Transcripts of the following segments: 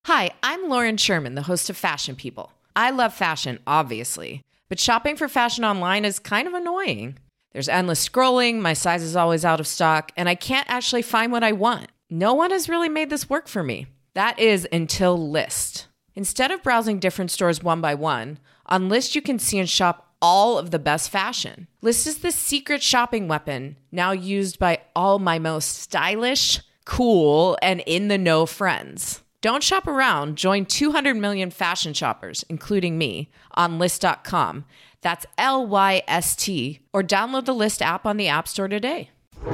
Hi, I'm Lauren Sherman, the host of Fashion People. I love fashion, obviously, but shopping for fashion online is kind of annoying. There's endless scrolling, my size is always out of stock, and I can't actually find what I want. No one has really made this work for me. That is until Lyst. Instead of browsing different stores one by one, on Lyst you can see and shop all of the best fashion. Lyst is the secret shopping weapon, now used by all my most stylish, cool, and in-the-know friends. Don't shop around. Join 200 million fashion shoppers, including me, on Lyst.com. That's Lyst, or download the Lyst app on the App Store today.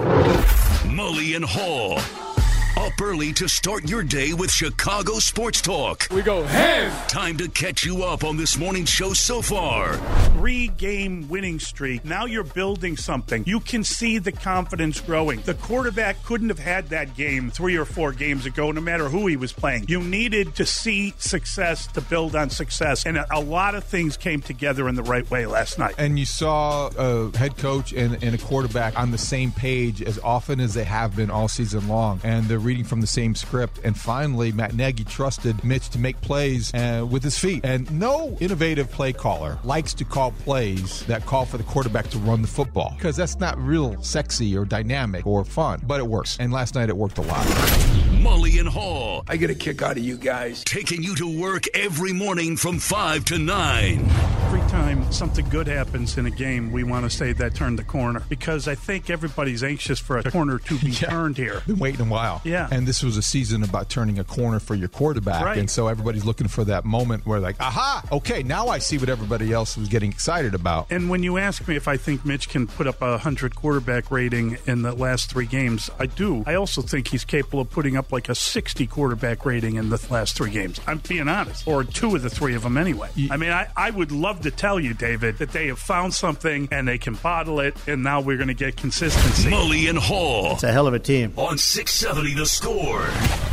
Mully and Haw. Up early to start your day with Chicago Sports Talk. We go ham! Time to catch you up on this morning's show so far. 3-game winning streak. Now you're building something. You can see the confidence growing. The quarterback couldn't have had that game 3 or 4 games ago, no matter who he was playing. You needed to see success to build on success. And a lot of things came together in the right way last night. And you saw a head coach and a quarterback on the same page as often as they have been all season long. And they're reading from the same script. And finally, Matt Nagy trusted Mitch to make plays with his feet. And no innovative play caller likes to call plays that call for the quarterback to run the football, because that's not real sexy or dynamic or fun, but it works. And last night it worked a lot. Mully and Haw. I get a kick out of you guys. Taking you to work every morning from 5 to 9. Every time something good happens in a game, we want to say that turned the corner, because I think everybody's anxious for a corner to be turned here. Been waiting a while. Yeah. And this was a season about turning a corner for your quarterback. Right. And so everybody's looking for that moment where like, aha, okay, now I see what everybody else was getting excited about. And when you ask me if I think Mitch can put up a 100 quarterback rating in the last 3 games, I do. I also think he's capable of putting up like a 60 quarterback rating in the last 3 games. I'm being honest. Or 2 of the 3 of them anyway. I mean, I would love to tell you, David, that they have found something and they can bottle it, and now we're going to get consistency. Mully and Haw. It's a hell of a team. On 670 The Score.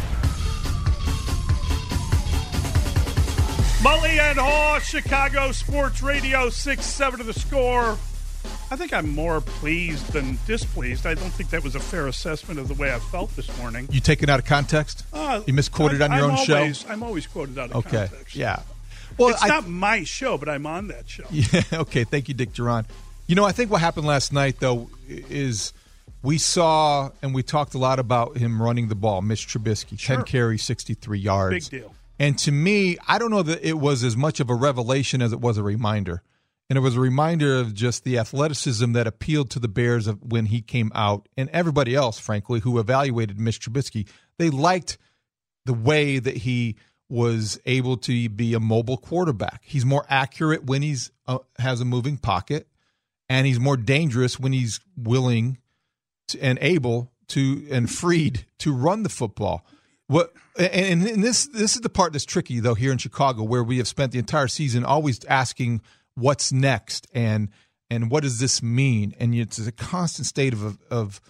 Mully and Haw, Chicago Sports Radio, 670 The Score. I think I'm more pleased than displeased. I don't think that was a fair assessment of the way I felt this morning. You take it out of context? You misquoted on your own show? I'm always quoted out of context. Yeah. Well, it's not my show, but I'm on that show. Yeah, okay. Thank you, Dick Duran. You know, I think what happened last night, though, is we saw and we talked a lot about him running the ball, Mitch Trubisky, 10 carries, 63 yards. Big deal. And to me, I don't know that it was as much of a revelation as it was a reminder. And it was a reminder of just the athleticism that appealed to the Bears when he came out, and everybody else, frankly, who evaluated Mitch Trubisky. They liked the way that he was able to be a mobile quarterback. He's more accurate when he's has a moving pocket, and he's more dangerous when he's willing to, and able to and freed to run the football. And this is the part that's tricky, though, here in Chicago, where we have spent the entire season always asking what's next and what does this mean? And it's a constant state of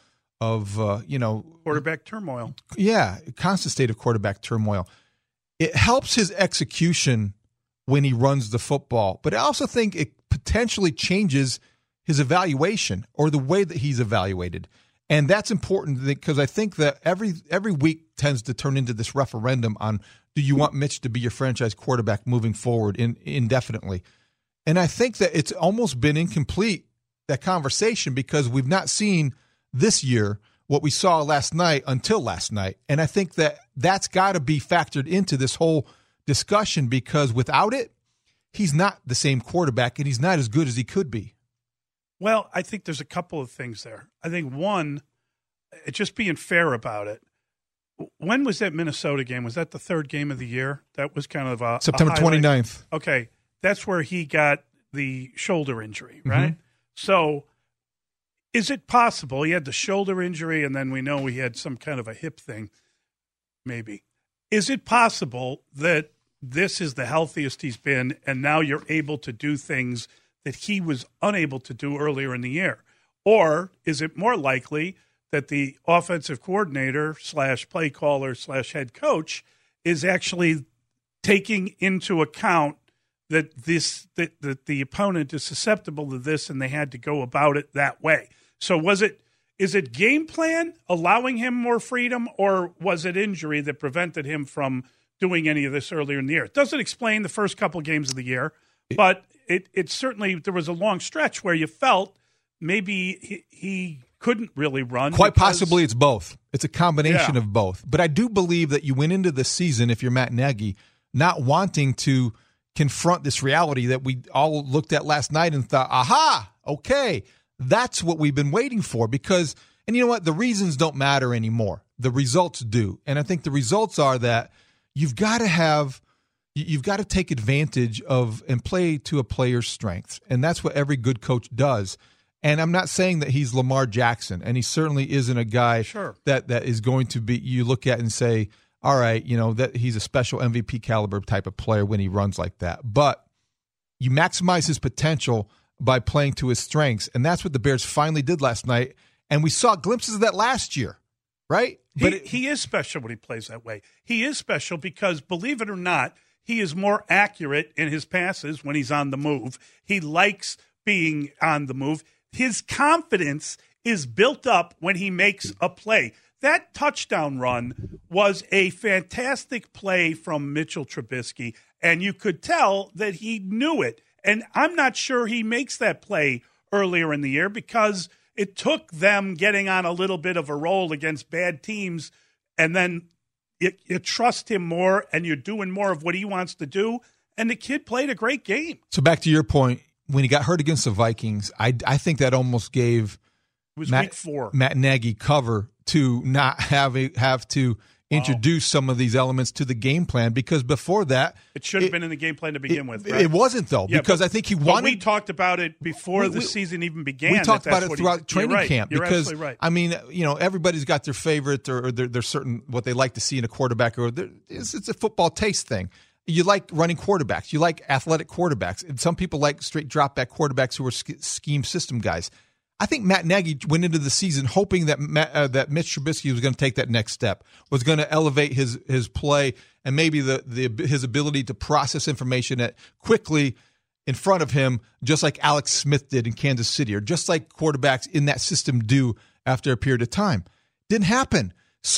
quarterback turmoil. Yeah, constant state of quarterback turmoil. It helps his execution when he runs the football, but I also think it potentially changes his evaluation or the way that he's evaluated. And that's important because I think that every week tends to turn into this referendum on, do you want Mitch to be your franchise quarterback moving forward indefinitely? And I think that it's almost been incomplete, that conversation, because we've not seen this year what we saw last night until last night. And I think that that's got to be factored into this whole discussion, because without it, he's not the same quarterback and he's not as good as he could be. Well, I think there's a couple of things there. I think, one, just being fair about it. When was that Minnesota game? Was that the 3rd game of the year? That was kind of a September 29th. Okay. That's where he got the shoulder injury, right? Mm-hmm. So is it possible he had the shoulder injury and then we know he had some kind of a hip thing, maybe. Is it possible that this is the healthiest he's been and now you're able to do things that he was unable to do earlier in the year? Or is it more likely that the offensive coordinator / play caller / head coach is actually taking into account that the opponent is susceptible to this and they had to go about it that way? So is it game plan allowing him more freedom, or was it injury that prevented him from doing any of this earlier in the year. It doesn't explain the first couple games of the year, but it certainly, there was a long stretch where you felt maybe he couldn't really run. Quite possibly it's both. It's a combination of both. But I do believe that you went into the season, if you're Matt Nagy, not wanting to confront this reality that we all looked at last night and thought, aha, okay, that's what we've been waiting for. Because, and you know what, the reasons don't matter anymore. The results do. And I think the results are that you've got to take advantage of and play to a player's strengths. And that's what every good coach does. And I'm not saying that he's Lamar Jackson, and he certainly isn't a guy that is going to be, you look at and say, all right, that he's a special MVP caliber type of player when he runs like that. But you maximize his potential by playing to his strengths, and that's what the Bears finally did last night. And we saw glimpses of that last year, right? But he is special when he plays that way. He is special because, believe it or not, he is more accurate in his passes when he's on the move. He likes being on the move. His confidence is built up when he makes a play. That touchdown run was a fantastic play from Mitchell Trubisky, and you could tell that he knew it. And I'm not sure he makes that play earlier in the year because it took them getting on a little bit of a roll against bad teams, and then you trust him more, and you're doing more of what he wants to do, and the kid played a great game. So back to your point, when he got hurt against the Vikings, I think that almost gave week 4 Matt Nagy cover to not have to introduce some of these elements to the game plan, because before that it should have been in the game plan to begin with. Right? It wasn't though, because I think he wanted. We talked about it before the season even began. We talked about it throughout training camp you're because absolutely right. I mean, everybody's got their favorite or their certain what they like to see in a quarterback, or it's a football taste thing. You like running quarterbacks. You like athletic quarterbacks. And some people like straight drop-back quarterbacks who are scheme system guys. I think Matt Nagy went into the season hoping that that Mitch Trubisky was going to take that next step, was going to elevate his play and maybe his ability to process information quickly in front of him, just like Alex Smith did in Kansas City, or just like quarterbacks in that system do after a period of time. Didn't happen.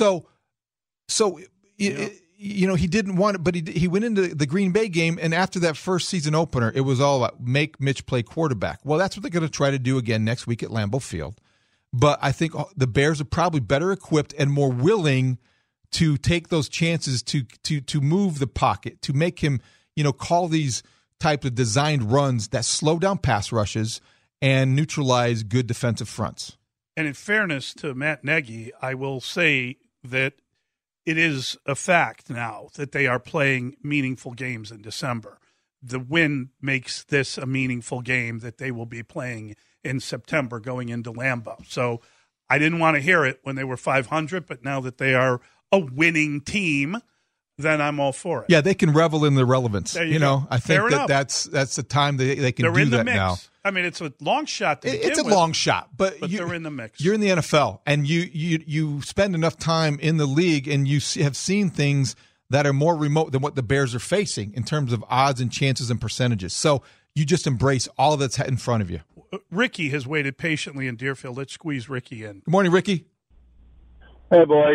He didn't want it, but he went into the Green Bay game, and after that first season opener, it was all about make Mitch play quarterback. Well, that's what they're going to try to do again next week at Lambeau Field. But I think the Bears are probably better equipped and more willing to take those chances to move the pocket, to make him, call these type of designed runs that slow down pass rushes and neutralize good defensive fronts. And in fairness to Matt Nagy, I will say that it is a fact now that they are playing meaningful games in December. The win makes this a meaningful game that they will be playing in September going into Lambeau. So I didn't want to hear it when they were 500, but now that they are a winning team, then I'm all for it. Yeah, they can revel in the relevance. There you go. I think that's the time they can do that now. I mean, it's a long shot to begin with. It's a long shot, but they're in the mix. You're in the NFL, and you spend enough time in the league, and you have seen things that are more remote than what the Bears are facing in terms of odds and chances and percentages. So you just embrace all that's in front of you. Ricky has waited patiently in Deerfield. Let's squeeze Ricky in. Good morning, Ricky. Hey, boys.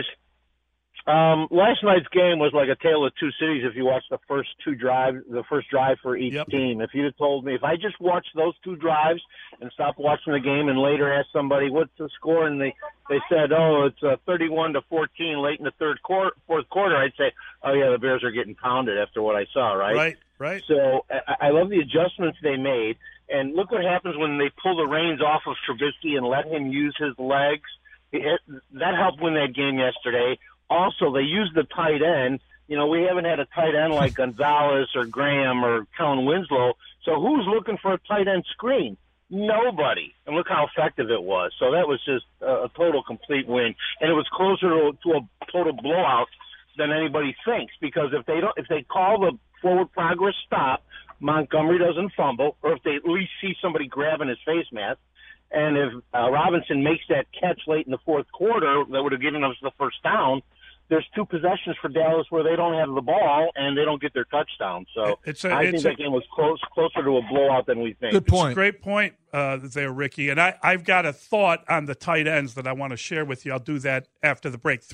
Last night's game was like a tale of two cities if you watched the first drive for each team. If you'd have told me, if I just watched those two drives and stopped watching the game and later asked somebody, what's the score? And they said, it's 31-14 late in the fourth quarter, I'd say, oh, yeah, the Bears are getting pounded after what I saw, right? Right. So I love the adjustments they made. And look what happens when they pull the reins off of Trubisky and let him use his legs. That helped win that game yesterday. Also, they used the tight end. We haven't had a tight end like Gonzalez or Graham or Kellen Winslow. So who's looking for a tight end screen? Nobody. And look how effective it was. So that was just a total complete win. And it was closer to a total blowout than anybody thinks, because if they call the forward progress stop, Montgomery doesn't fumble, or if they at least see somebody grabbing his face mask, and if Robinson makes that catch late in the fourth quarter that would have given us the first down, there's 2 possessions for Dallas where they don't have the ball and they don't get their touchdown. So I think that game was closer to a blowout than we think. Good point. It's a great point there, Ricky. And I've got a thought on the tight ends that I want to share with you. I'll do that after the break.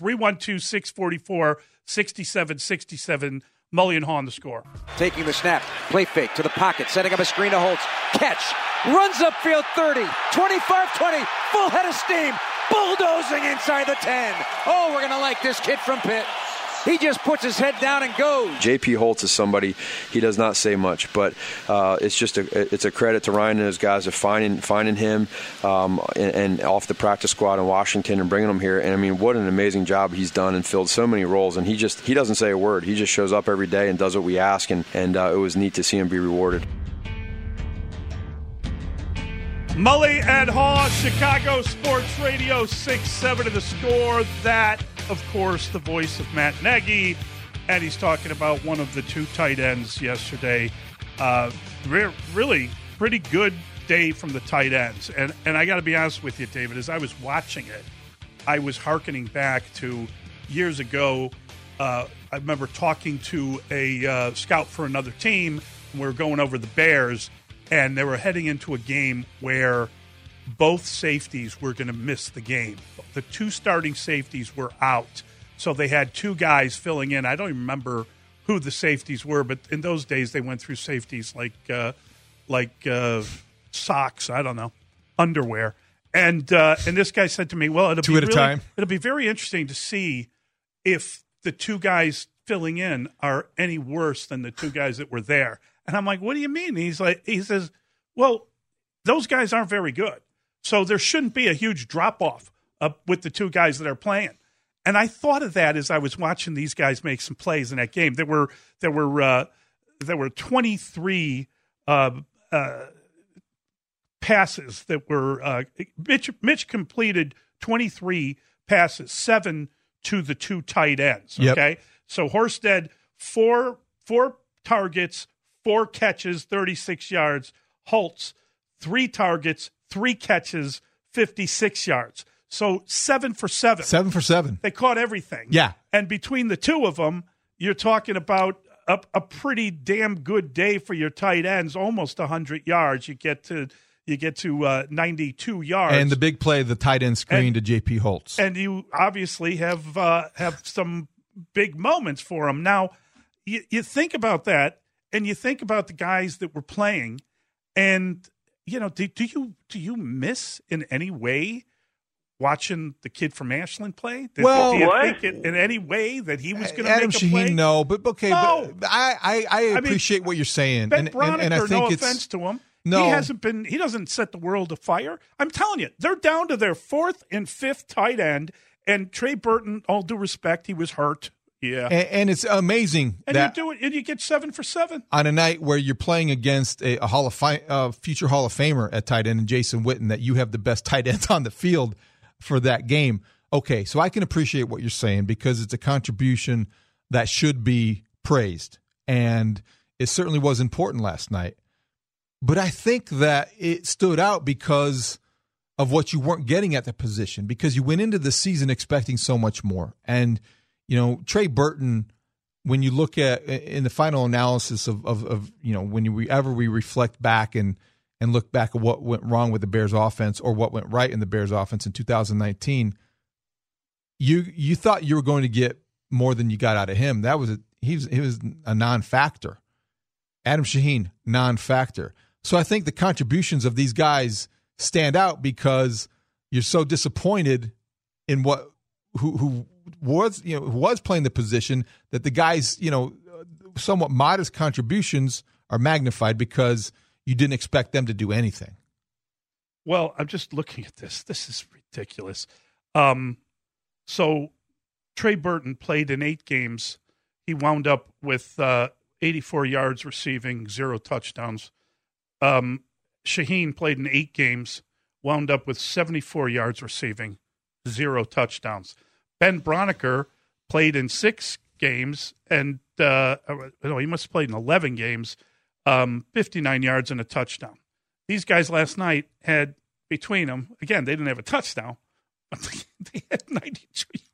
312-644-6767. Mully and Haw on the score. Taking the snap, play fake to the pocket, setting up a screen to Holtz. Catch, runs upfield 30, 25-20, full head of steam, bulldozing inside the 10. Oh, we're going to like this kid from Pitt. He just puts his head down and goes. J.P. Holtz is somebody, he does not say much, but it's a credit to Ryan and his guys of finding him and off the practice squad in Washington and bringing him here. And I mean, what an amazing job he's done and filled so many roles. And he doesn't say a word. He just shows up every day and does what we ask. And it was neat to see him be rewarded. Mully and Haw, Chicago Sports Radio 6-7 to the score. That, of course, the voice of Matt Nagy, and he's talking about one of the 2 tight ends yesterday. Really pretty good day from the tight ends. And I got to be honest with you, David, as I was watching it, I was hearkening back to years ago. I remember talking to a scout for another team, and we were going over the Bears, and they were heading into a game where both safeties were going to miss the game. The 2 starting safeties were out, so they had 2 guys filling in. I don't even remember who the safeties were, but in those days they went through safeties like socks, I don't know, underwear. And this guy said to me, well, it'll be very interesting to see if the 2 guys filling in are any worse than the 2 guys that were there. And I'm like, what do you mean? He says, well, those guys aren't very good. So there shouldn't be a huge drop-off with the 2 guys that are playing. And I thought of that as I was watching these guys make some plays in that game. There were 23 passes that were Mitch completed 23 passes, 7 to the 2 tight ends. Okay, yep. So Horsted, 4 targets, 4 catches, 36 yards. Holtz, 3 targets, 3 catches, 56 yards. So 7 for 7. 7 for 7. They caught everything. Yeah. And between the 2 of them, you're talking about a pretty damn good day for your tight ends, almost 100 yards. You get to 92 yards. And the big play, the tight end screen to J.P. Holtz. And you obviously have some big moments for him. Now, you think about that, and you think about the guys that were playing, and do you miss in any way watching the kid from Ashland play? Do you think in any way that he was going to make a play? Adam Shaheen, no, but okay. No. But I appreciate what you're saying. Ben Broniker, and I think no offense to him, no. he doesn't set the world afire. I'm telling you, they're down to their 4th and 5th tight end, and Trey Burton, all due respect, he was hurt. Yeah, and it's amazing that you get 7 for 7 on a night where you're playing against a future Hall of Famer at tight end and Jason Witten, that you have the best tight ends on the field for that game. Okay, so I can appreciate what you're saying because it's a contribution that should be praised, and it certainly was important last night. But I think that it stood out because of what you weren't getting at the position, because you went into the season expecting so much more. And Trey Burton, when you look at in the final analysis of when we reflect back and look back at what went wrong with the Bears offense or what went right in the Bears offense in 2019, you thought you were going to get more than you got out of him. He was a non-factor. Adam Shaheen, non-factor. So I think the contributions of these guys stand out because you're so disappointed in who was playing the position, that the guys, somewhat modest contributions are magnified because you didn't expect them to do anything. Well, I'm just looking at this. This is ridiculous. So Trey Burton played in 8 games. He wound up with 84 yards receiving, 0 touchdowns. Shaheen played in 8 games, wound up with 74 yards receiving, 0 touchdowns. Ben Broniker played in 6 games, and he must have played in 11 games, 59 yards and a touchdown. These guys last night had, between them, again, they didn't have a touchdown, but they had 92 yards.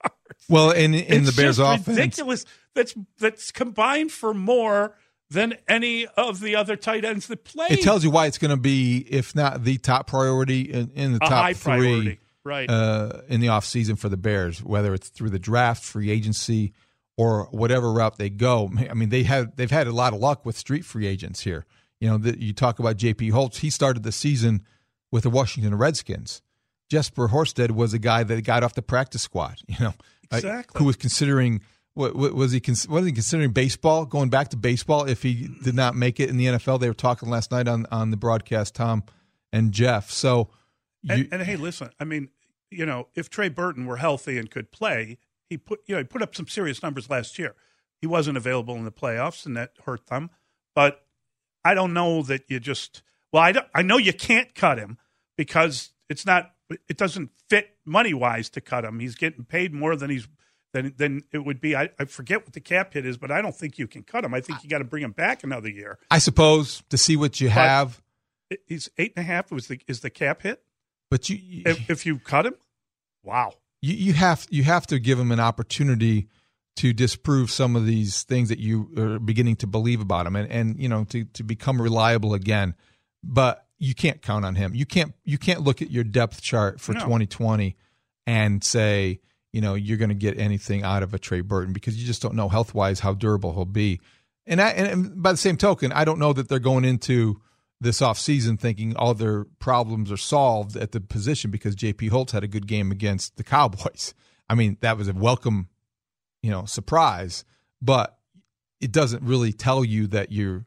Well, in the Bears' offense, ridiculous. That's combined for more than any of the other tight ends that play. It tells you why it's going to be, if not the top priority, in the top high three priority. Right. In the offseason for the Bears, whether it's through the draft, free agency, or whatever route they go. I mean, they've had a lot of luck with street free agents here. You know, you talk about J.P. Holtz. He started the season with the Washington Redskins. Jesper Horsted was a guy that got off the practice squad. You know, exactly. Who was considering was he considering baseball, going back to baseball if he did not make it in the NFL? They were talking last night on the broadcast, Tom and Jeff. So, and hey, listen, I mean, you know, if Trey Burton were healthy and could play, he put up some serious numbers last year. He wasn't available in the playoffs, and that hurt them. But I don't know that you just – well, I know you can't cut him because it doesn't fit money-wise to cut him. He's getting paid more than it would be. I forget what the cap hit is, but I don't think you can cut him. I think you got to bring him back another year. I suppose to see what you have. He's 8.5 is the cap hit. But if you cut him, wow. You have to give him an opportunity to disprove some of these things that you are beginning to believe about him, and you know, to become reliable again. But you can't count on him. You can't look at your depth chart for 2020 and say, you know, you're going to get anything out of a Trey Burton because you just don't know health-wise how durable he'll be. And by the same token, I don't know that they're going into this offseason thinking all their problems are solved at the position because J.P. Holtz had a good game against the Cowboys. I mean, that was a welcome, you know, surprise, but it doesn't really tell you that you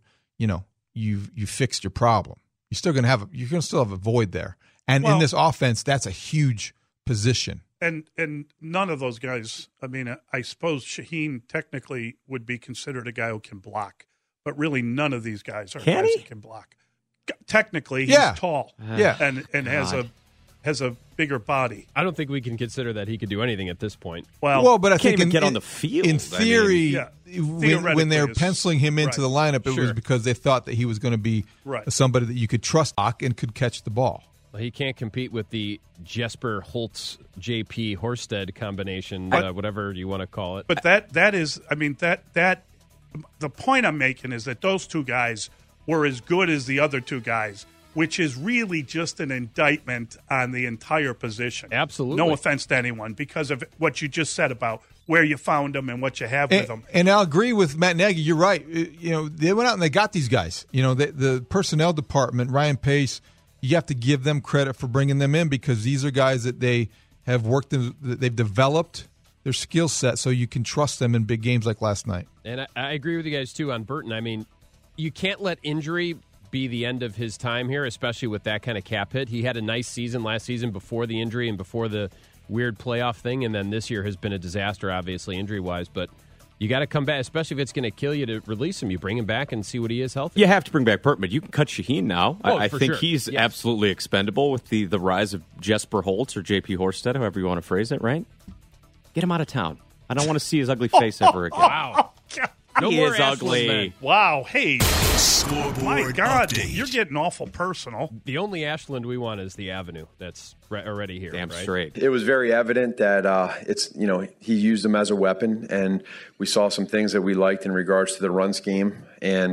fixed your problem. You're still going to still have a void there. And in this offense, that's a huge position. And none of those guys, I mean, I suppose Shaheen technically would be considered a guy who can block, but really none of these guys are guys who can block. Technically, he's tall, and has a bigger body. I don't think we can consider that he could do anything at this point. Well, but I can't think even get on the field. In theory, when they were penciling him into the lineup, it was because they thought that he was going to be somebody that you could trust and could catch the ball. Well, he can't compete with the Jesper Holtz J.P. Horsted combination, whatever you want to call it. But that is, I mean, that the point I'm making is that those two guys were as good as the other two guys, which is really just an indictment on the entire position. Absolutely. No offense to anyone because of what you just said about where you found them and what you have with them. And I'll agree with Matt Nagy. You're right. You know, they went out and they got these guys. You know, the personnel department, Ryan Pace, you have to give them credit for bringing them in because these are guys that they have worked in, they've developed their skill set so you can trust them in big games like last night. And I agree with you guys, too, on Burton. I mean, you can't let injury be the end of his time here, especially with that kind of cap hit. He had a nice season last season before the injury and before the weird playoff thing, and then this year has been a disaster, obviously, injury-wise. But you got to come back, especially if it's going to kill you to release him. You bring him back and see what he is healthy. You have to bring back Burton, but you can cut Shaheen now. I think he's yes. absolutely expendable with the rise of Jesper Holtz or J.P. Horsted, however you want to phrase it, right? Get him out of town. I don't want to see his ugly face ever again. Wow. No he more is ugly. Men. Wow. Hey. Scoreboard My God, update. you're getting awful personal. The only Ashland we want is the Avenue that's already here. Damn right? straight. It was very evident that he used them as a weapon, and we saw some things that we liked in regards to the run scheme. And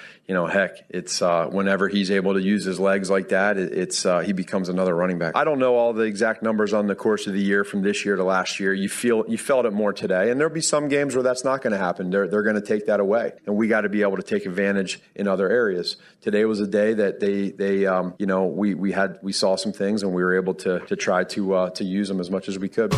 it's whenever he's able to use his legs like that, he becomes another running back. I don't know all the exact numbers on the course of the year from this year to last year. You felt it more today, and there'll be some games where that's not going to happen. They're going to take that away, and we got to be able to take advantage in other areas. Today was a day that we saw some things, and we were able to try to use them as much as we could.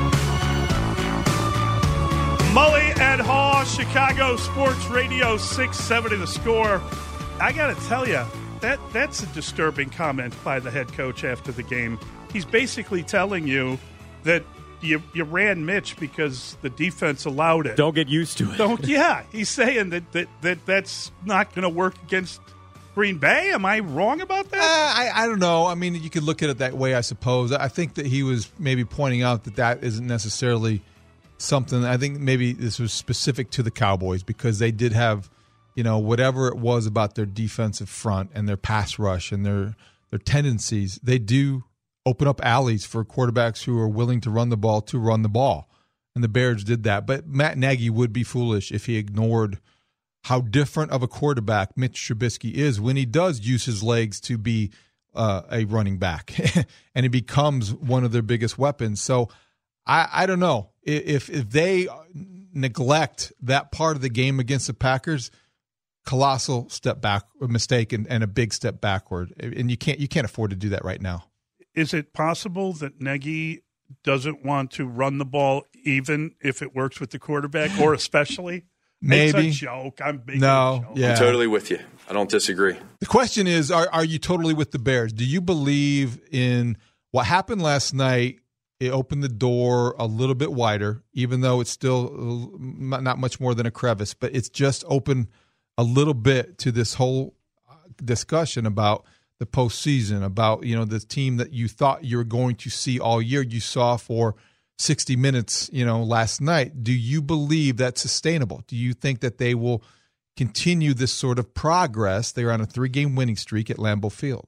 Mully and Haw, Chicago Sports Radio 670 The Score. I got to tell you, that's a disturbing comment by the head coach after the game. He's basically telling you that you ran Mitch because the defense allowed it. Don't get used to it. He's saying that's not going to work against Green Bay. Am I wrong about that? I don't know. I mean, you could look at it that way, I suppose. I think that he was maybe pointing out that isn't necessarily something. I think maybe this was specific to the Cowboys because they did have, whatever it was about their defensive front and their pass rush and their tendencies, they do open up alleys for quarterbacks who are willing to run the ball. and the Bears did that. But Matt Nagy would be foolish if he ignored how different of a quarterback Mitch Trubisky is when he does use his legs to be a running back, and he becomes one of their biggest weapons. So I don't know if they neglect that part of the game against the Packers, colossal step back, mistake, and a big step backward, and you can't afford to do that right now. Is it possible that Nagy doesn't want to run the ball even if it works with the quarterback, or especially? Maybe. It's a joke. I'm making a joke. Yeah. I'm totally with you. I don't disagree. The question is, are you totally with the Bears? Do you believe in what happened last night? It opened the door a little bit wider, even though it's still not much more than a crevice, but it's just opened a little bit to this whole discussion about the postseason, about the team that you thought you were going to see all year, you saw for 60 minutes, last night. Do you believe that's sustainable? Do you think that they will continue this sort of progress? They're on a 3-game winning streak at Lambeau Field.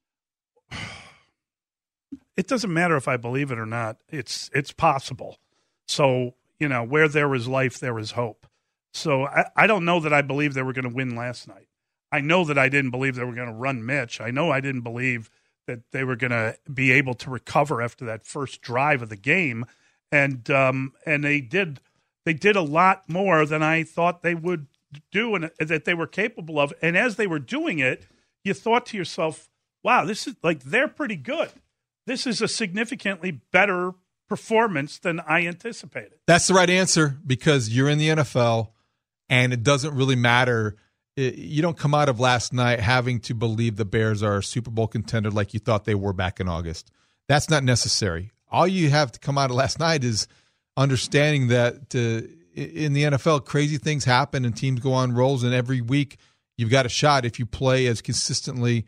It doesn't matter if I believe it or not. It's possible. So, where there is life, there is hope. So I don't know that I believe they were going to win last night. I know that I didn't believe they were going to run Mitch. I know I didn't believe that they were going to be able to recover after that first drive of the game. And they did a lot more than I thought they would do and that they were capable of. And as they were doing it, you thought to yourself, wow, this is they're pretty good. This is a significantly better performance than I anticipated. That's the right answer, because you're in the NFL and it doesn't really matter. You don't come out of last night having to believe the Bears are a Super Bowl contender like you thought they were back in August. That's not necessary. All you have to come out of last night is understanding that in the NFL, crazy things happen and teams go on rolls, and every week you've got a shot if you play as consistently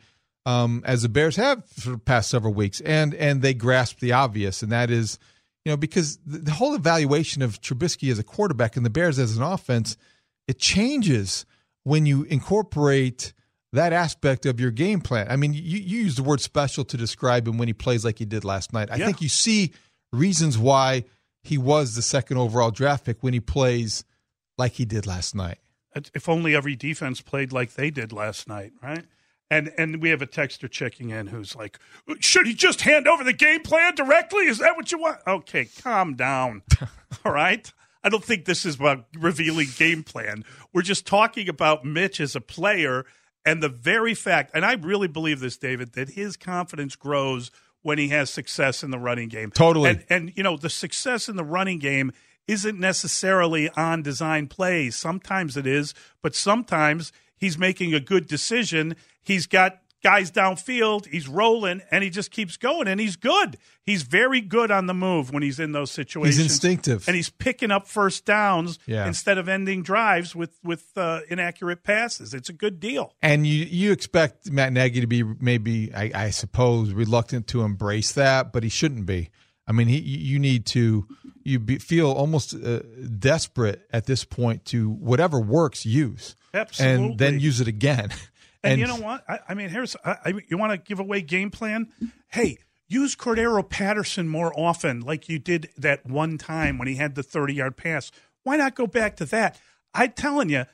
as the Bears have for the past several weeks. And they grasp the obvious, and that is, because the whole evaluation of Trubisky as a quarterback and the Bears as an offense, it changes when you incorporate that aspect of your game plan. I mean, you use the word special to describe him when he plays like he did last night. I think you see reasons why he was the second overall draft pick when he plays like he did last night. If only every defense played like they did last night, right? And we have a texter checking in who's like, should he just hand over the game plan directly? Is that what you want? Okay, calm down. All right? I don't think this is about revealing game plan. We're just talking about Mitch as a player and the very fact, and I really believe this, David, that his confidence grows when he has success in the running game. Totally. And the success in the running game isn't necessarily on design plays. Sometimes it is, but sometimes he's making a good decision. He's got guys downfield, he's rolling, and he just keeps going, and he's good. He's very good on the move when he's in those situations. He's instinctive. And he's picking up first downs instead of ending drives with inaccurate passes. It's a good deal. And you expect Matt Nagy to be maybe, I suppose, reluctant to embrace that, but he shouldn't be. I mean, you need to feel almost desperate at this point to whatever works, use. Absolutely. And then use it again. And you know what? I mean, you want to give away game plan? Hey, use Cordero Patterson more often like you did that one time when he had the 30-yard pass. Why not go back to that? I'm telling you,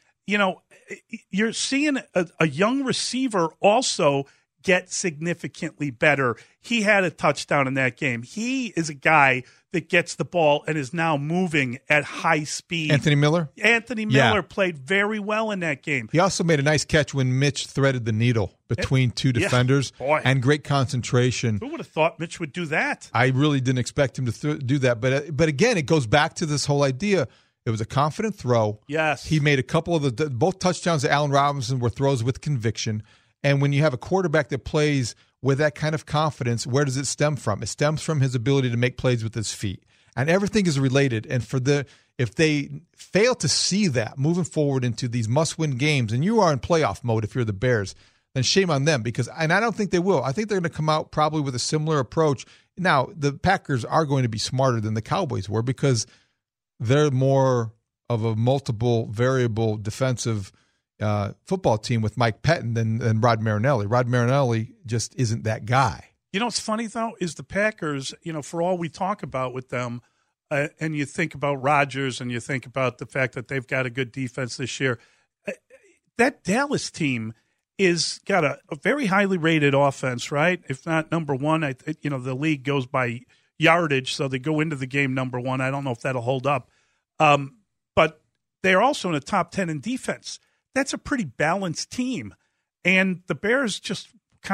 you're seeing a young receiver also get significantly better. He had a touchdown in that game. He is a guy that gets the ball and is now moving at high speed. Anthony Miller played very well in that game. He also made a nice catch when Mitch threaded the needle between two defenders and great concentration. Who would have thought Mitch would do that? I really didn't expect him to do that. But again, it goes back to this whole idea. It was a confident throw. Yes. He made a couple of both touchdowns to Allen Robinson were throws with conviction. And when you have a quarterback that plays with that kind of confidence, where does it stem from? It stems from his ability to make plays with his feet. And everything is related. And if they fail to see that moving forward into these must-win games, and you are in playoff mode if you're the Bears, then shame on them. And I don't think they will. I think they're going to come out probably with a similar approach. Now, the Packers are going to be smarter than the Cowboys were because they're more of a multiple variable defensive football team with Mike Pettin than Rod Marinelli. Rod Marinelli just isn't that guy. You know what's funny, though, is the Packers, for all we talk about with them, and you think about Rodgers and you think about the fact that they've got a good defense this year, that Dallas team is got a very highly rated offense, right? If not number one, the league goes by yardage, so they go into the game number one. I don't know if that'll hold up. But they're also in the top 10 in defense. That's a pretty balanced team. And the Bears just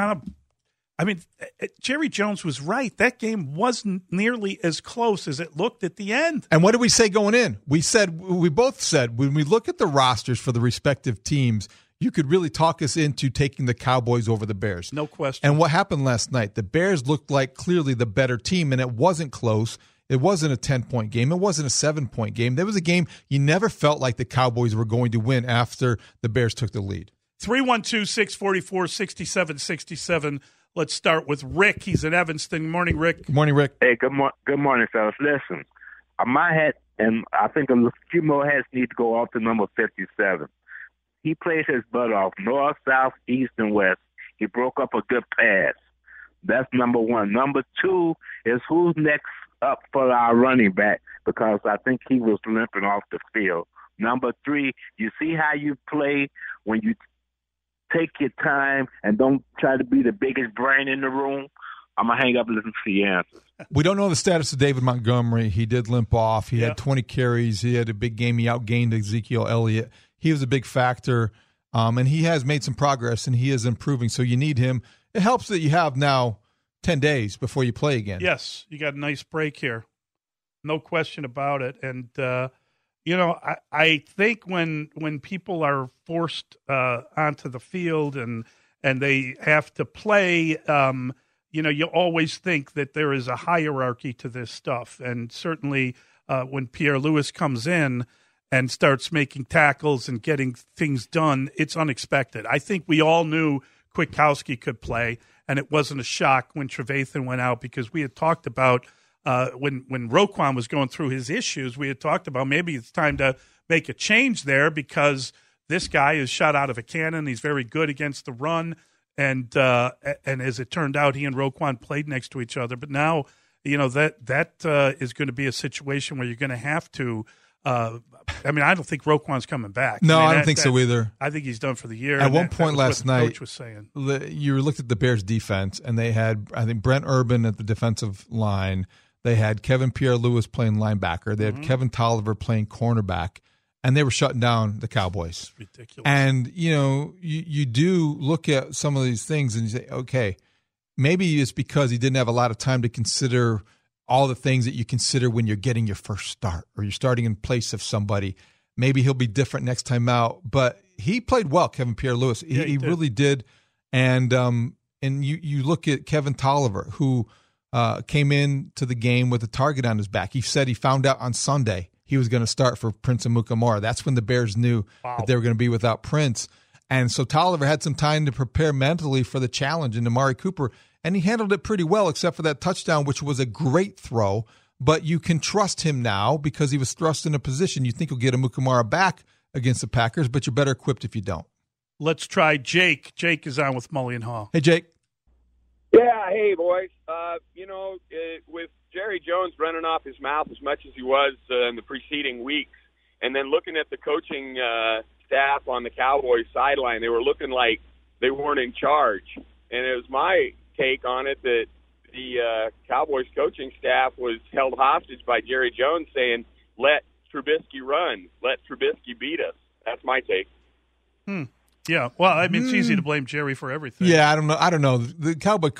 Jerry Jones was right. That game wasn't nearly as close as it looked at the end. And what did we say going in? We both said, when we look at the rosters for the respective teams, you could really talk us into taking the Cowboys over the Bears. No question. And what happened last night? The Bears looked like clearly the better team, and it wasn't close. It wasn't a 10-point game. It wasn't a 7-point game. There was a game you never felt like the Cowboys were going to win after the Bears took the lead. 312-644-6767. Let's start with Rick. He's in Evanston. Good morning, Rick. Good morning, Rick. Hey, good morning, fellas. Listen, my hat, and I think a few more hats need to go off to number 57. He plays his butt off, north, south, east, and west. He broke up a good pass. That's number one. Number two is who's next up for our running back, because I think he was limping off the field. Number three, you see how you play when you take your time and don't try to be the biggest brain in the room? I'm going to hang up and listen to your answers. We don't know the status of David Montgomery. He did limp off. He had 20 carries. He had a big game. He outgained Ezekiel Elliott. He was a big factor, and he has made some progress, and he is improving. So you need him. It helps that you have now 10 days before you play again. Yes, you got a nice break here. No question about it. And, I think when people are forced onto the field and they have to play, you always think that there is a hierarchy to this stuff. And certainly when Pierre Lewis comes in and starts making tackles and getting things done, it's unexpected. I think we all knew Kwiatkowski could play, and it wasn't a shock when Trevathan went out, because we had talked about when Roquan was going through his issues, we had talked about maybe it's time to make a change there, because this guy is shot out of a cannon. He's very good against the run, and as it turned out, he and Roquan played next to each other. But now, that is going to be a situation where you're going to have to. I don't think Roquan's coming back. No, I don't think so either. I think he's done for the year. At one point last night, coach was saying, you looked at the Bears' defense, and they had, I think, Brent Urban at the defensive line. They had Kevin Pierre-Louis playing linebacker. They had Kevin Tolliver playing cornerback, and they were shutting down the Cowboys. It's ridiculous. And, you do look at some of these things and you say, okay, maybe it's because he didn't have a lot of time to consider all the things that you consider when you're getting your first start or you're starting in place of somebody. Maybe he'll be different next time out. But he played well, Kevin Pierre-Louis. He really did. And you look at Kevin Tolliver, who came into the game with a target on his back. He said he found out on Sunday he was going to start for Prince Amukamara. That's when the Bears knew that they were going to be without Prince. And so Tolliver had some time to prepare mentally for the challenge in Amari Cooper, and he handled it pretty well, except for that touchdown, which was a great throw. But you can trust him now because he was thrust in a position. You think he'll get Amukamara back against the Packers, but you're better equipped if you don't. Let's try Jake. Jake is on with Mully and Hall. Hey, Jake. Yeah, hey, boys. With Jerry Jones running off his mouth as much as he was in the preceding weeks, and then looking at the coaching staff on the Cowboys sideline, they were looking like they weren't in charge. And it was my take on it that the Cowboys coaching staff was held hostage by Jerry Jones saying, let Trubisky run, let Trubisky beat us. That's my take. Yeah, well, it's easy to blame Jerry for everything. Yeah, I don't know. The Cowboys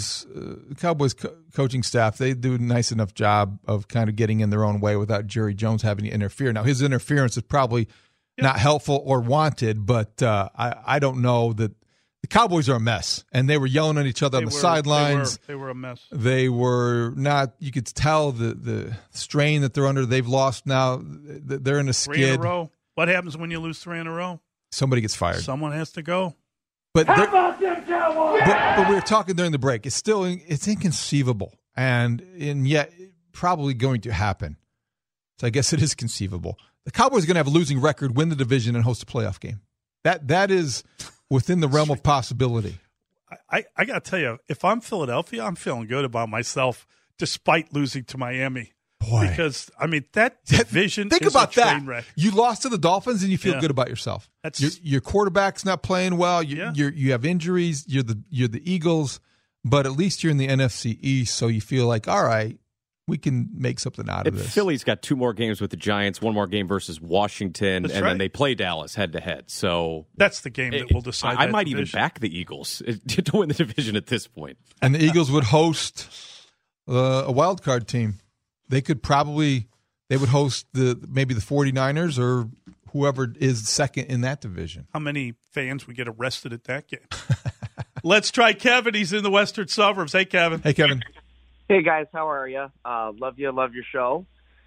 coaching staff, they do a nice enough job of kind of getting in their own way without Jerry Jones having to interfere. Now, his interference is probably not helpful or wanted, but I don't know that the Cowboys are a mess, and they were yelling at each other on the sidelines. They were a mess. They were not. You could tell the strain that they're under. They've lost now. They're in a skid. 3 in a row. What happens when you lose 3 in a row? Somebody gets fired. Someone has to go. But how about them Cowboys? But we were talking during the break. It's inconceivable, and yet probably going to happen. So I guess it is conceivable. The Cowboys are going to have a losing record, win the division, and host a playoff game. That is within the realm of possibility. I got to tell you, if I'm Philadelphia, I'm feeling good about myself despite losing to Miami. Boy. Because, I mean, that division Think is about a train that. wreck. You lost to the Dolphins and you feel Yeah. good about yourself. That's- Your quarterback's not playing well. Yeah. You have injuries. You're the Eagles, but at least you're in the NFC East, so you feel like, all right, we can make something out of this. Philly's got 2 more games with the Giants, 1 more game versus Washington, That's and right. then they play Dallas head-to-head. So That's the game that will decide I that might division. even back the Eagles to win the division at this point. And the Eagles would host a wild card team. They would host maybe the 49ers or whoever is second in that division. How many fans would get arrested at that game? Let's try Kevin. He's in the western suburbs. Hey, Kevin. Hey, Kevin. Hey, guys. How are you? Love you. Love your show.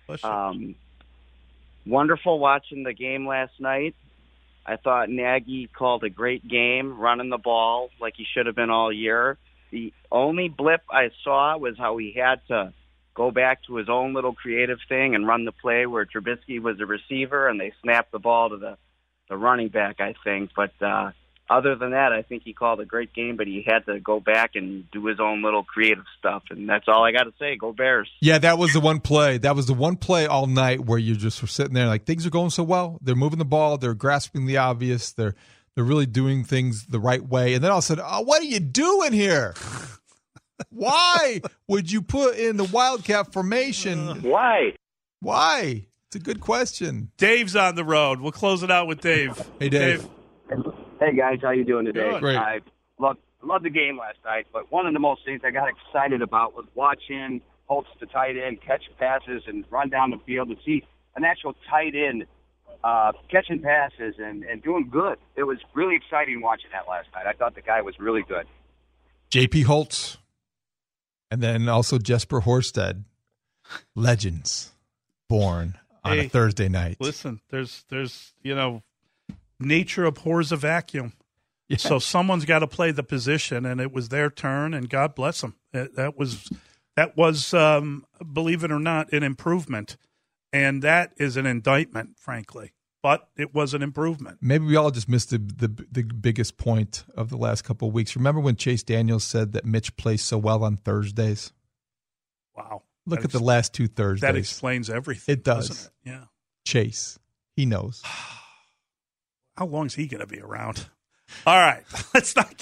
Wonderful watching the game last night. I thought Nagy called a great game, running the ball like he should have been all year. The only blip I saw was how he had to go back to his own little creative thing and run the play where Trubisky was a receiver and they snapped the ball to the running back, I think. But other than that, I think he called a great game, but he had to go back and do his own little creative stuff. And that's all I got to say. Go Bears. Yeah, that was the one play. That was the one play all night where you just were sitting there like things are going so well. They're moving the ball. They're grasping the obvious. They're really doing things the right way. And then all of a sudden, what are you doing here? Why would you put in the Wildcat formation? Why? It's a good question. Dave's on the road. We'll close it out with Dave. Hey, Dave. Hey, guys. How you doing today? Good. Great. I loved the game last night, but one of the most things I got excited about was watching Holtz, the tight end, catch passes and run down the field and see an actual tight end catching passes and doing good. It was really exciting watching that last night. I thought the guy was really good. J.P. Holtz. And then also Jesper Horsted. Legends born on a Thursday night. Listen, there's nature abhors a vacuum. Yeah. So someone's got to play the position, and it was their turn, and God bless them. That was, believe it or not, an improvement. And that is an indictment, frankly. But it was an improvement. Maybe we all just missed the biggest point of the last couple of weeks. Remember when Chase Daniels said that Mitch plays so well on Thursdays? Wow. Look at the last 2 Thursdays. That explains everything. It does. Doesn't it? Yeah. Chase. He knows. How long is he going to be around? All right. Let's not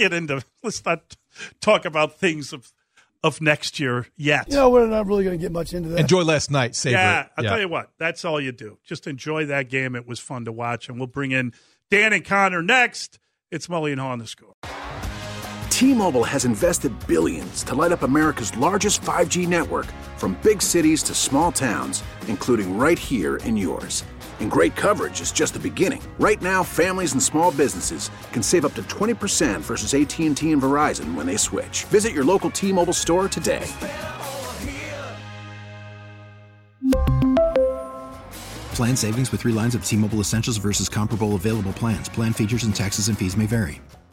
talk about things of next year yet. We're not really going to get much into that. Enjoy last night. Savor it. I'll tell you what. That's all you do. Just enjoy that game. It was fun to watch. And we'll bring in Dan and Connor next. It's Mully and Haw on the Score. T-Mobile has invested billions to light up America's largest 5G network, from big cities to small towns, including right here in yours. And great coverage is just the beginning. Right now, families and small businesses can save up to 20% versus AT&T and Verizon when they switch. Visit your local T-Mobile store today. Plan savings with 3 lines of T-Mobile Essentials versus comparable available plans. Plan features and taxes and fees may vary.